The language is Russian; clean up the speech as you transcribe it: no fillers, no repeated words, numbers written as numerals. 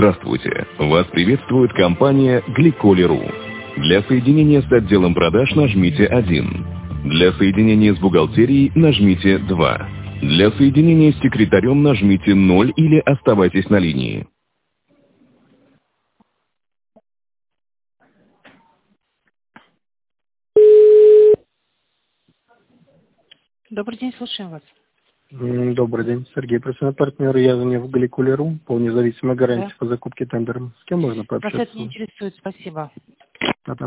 Здравствуйте! Вас приветствует компания Гликоли.ру. Для соединения с отделом продаж нажмите 1. Для соединения с бухгалтерией нажмите 2. Для соединения с секретарем нажмите 0 или оставайтесь на линии. Добрый день, слушаем вас. Добрый день, Сергей, профессиональный партнер. Я звоню в Гликоли.ру по независимой гарантии по закупке тендером. С кем можно Вас пообщаться? это не интересует, спасибо.